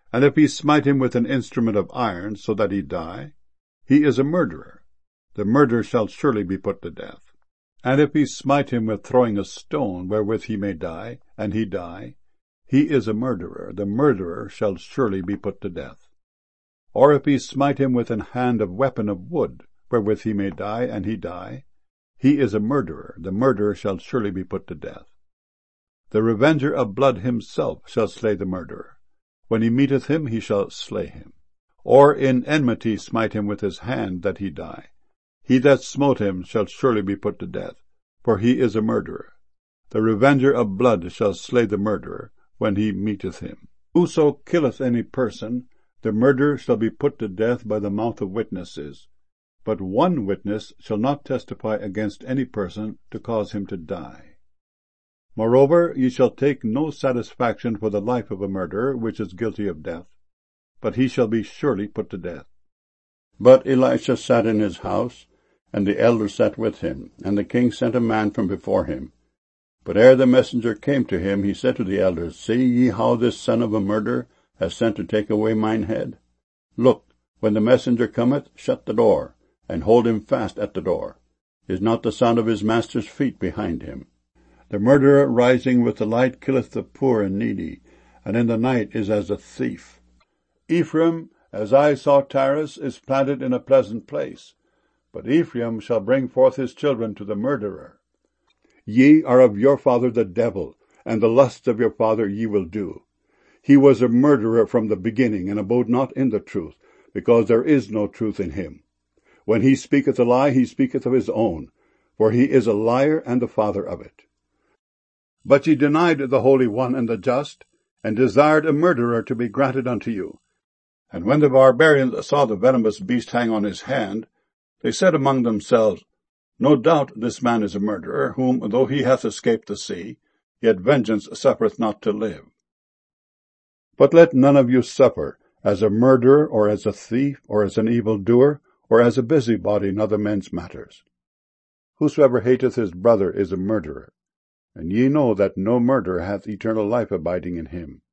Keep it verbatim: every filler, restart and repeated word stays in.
And if he smite him with an instrument of iron, so that he die, he is a murderer. The murderer shall surely be put to death. And if he smite him with throwing a stone, wherewith he may die, and he die, he is a murderer. The murderer shall surely be put to death. Or if he smite him with an hand of weapon of wood, wherewith he may die, and he die, he is a murderer. The murderer shall surely be put to death. The revenger of blood himself shall slay the murderer. When he meeteth him, he shall slay him. Or in enmity smite him with his hand, that he die. He that smote him shall surely be put to death, for he is a murderer. The revenger of blood shall slay the murderer, when he meeteth him. Whoso killeth any person, the murderer shall be put to death by the mouth of witnesses. But one witness shall not testify against any person to cause him to die. Moreover, ye shall take no satisfaction for the life of a murderer, which is guilty of death, but he shall be surely put to death. But Elisha sat in his house, and the elders sat with him, and the king sent a man from before him. But ere the messenger came to him, he said to the elders, See ye how this son of a murderer has sent to take away mine head? Look, when the messenger cometh, shut the door, and hold him fast at the door. Is not the sound of his master's feet behind him? The murderer rising with the light killeth the poor and needy, and in the night is as a thief. Ephraim, as I saw Tares, is planted in a pleasant place, but Ephraim shall bring forth his children to the murderer. Ye are of your father the devil, and the lusts of your father ye will do. He was a murderer from the beginning, and abode not in the truth, because there is no truth in him. When he speaketh a lie, he speaketh of his own, for he is a liar and the father of it. But ye denied the Holy One and the Just, and desired a murderer to be granted unto you. And when the barbarians saw the venomous beast hang on his hand, they said among themselves, No doubt this man is a murderer, whom, though he hath escaped the sea, yet vengeance suffereth not to live. But let none of you suffer, as a murderer, or as a thief, or as an evildoer, or as a busybody in other men's matters. Whosoever hateth his brother is a murderer, and ye know that no murderer hath eternal life abiding in him.